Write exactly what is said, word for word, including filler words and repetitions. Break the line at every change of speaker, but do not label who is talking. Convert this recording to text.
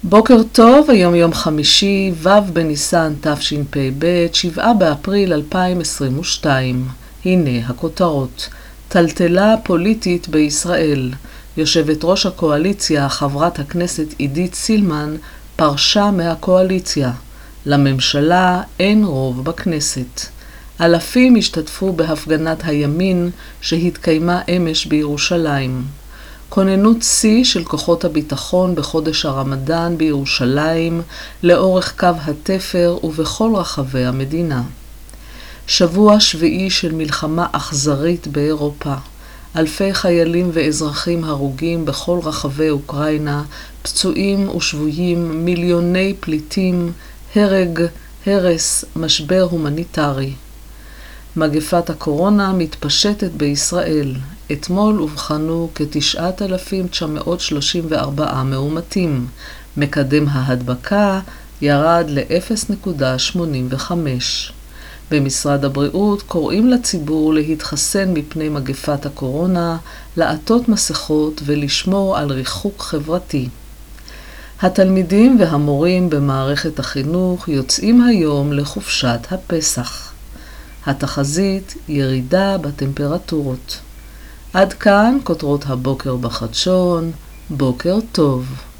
בוקר טוב, היום יום חמישי, ו' בניסן תשפ"ב, שבעה באפריל אלפיים עשרים ושתיים. הנה הכותרות. טלטלה פוליטית בישראל. יושבת ראש הקואליציה, חברת הכנסת עידית סילמן, פרשה מהקואליציה. לממשלה אין רוב בכנסת. אלפים השתתפו בהפגנת הימין שהתקיימה אמש בירושלים. כוננות שיא של כוחות הביטחון בחודש הרמדאן בירושלים, לאורך קו התפר ובכל רחבי המדינה. שבוע שביעי של מלחמה אכזרית באירופה. אלפי חיילים ואזרחים הרוגים בכל רחבי אוקראינה, פצועים ושבויים, מיליוני פליטים, הרג, הרס, משבר הומניטרי. מגפת הקורונה מתפשטת בישראל. אתמול אובחנו כ-תשעת אלפים תשע מאות שלושים וארבעה מאומתים. מקדם ההדבקה ירד ל-אפס נקודה שמונים וחמש. במשרד הבריאות קוראים לציבור להתחסן מפני מגפת הקורונה, לעטות מסכות ולשמור על ריחוק חברתי. התלמידים והמורים במערכת החינוך יוצאים היום לחופשת הפסח. התחזית ירידה בטמפרטורות. עד כאן כותרות הבוקר בחדשון. בוקר טוב.